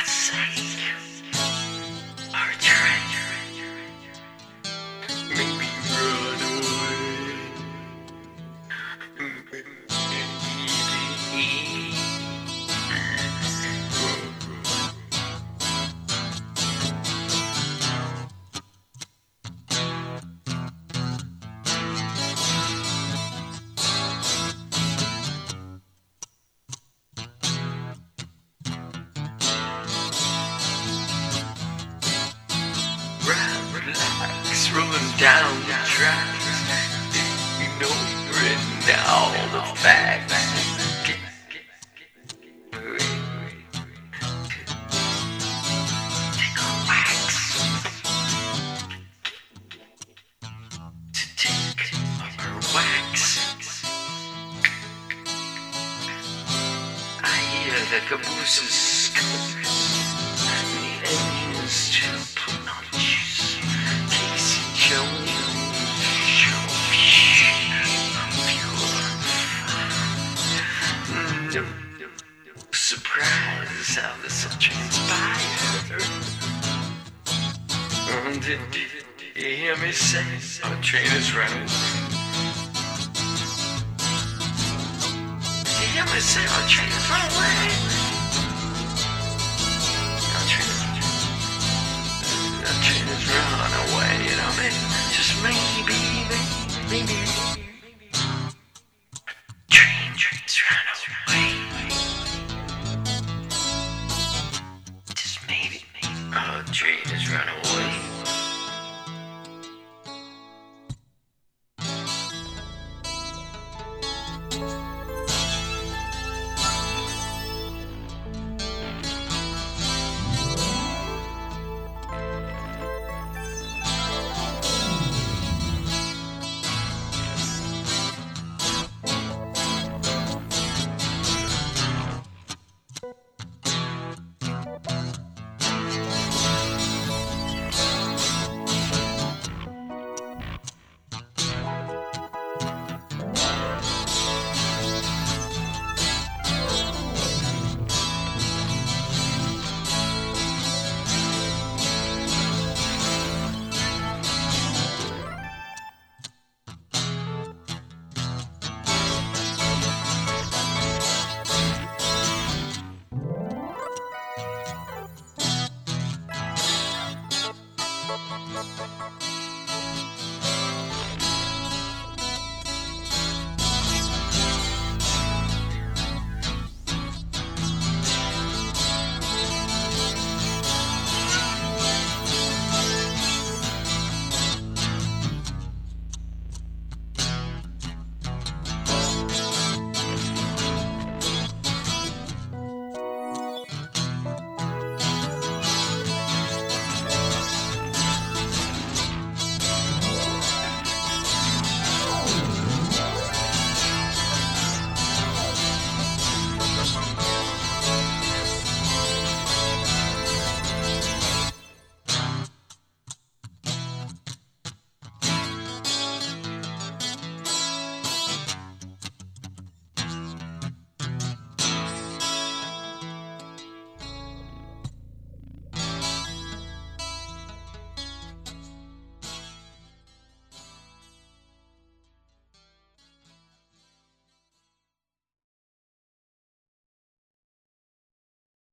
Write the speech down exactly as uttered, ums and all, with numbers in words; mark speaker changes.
Speaker 1: God's sake. Our train. Make me run away. Relax, rolling down the tracks. You know written all the facts. Take a wax to take our wax. I hear the cabooses need engines to put on juice. Casey Jones, no surprise how this all transpired. Um, did you hear me say our train is running? Did you hear me say our train is running away? Our train is Our train is running away, you know, maybe, just maybe, maybe, maybe. Train, train's running away. Just maybe, maybe. Our train is running away.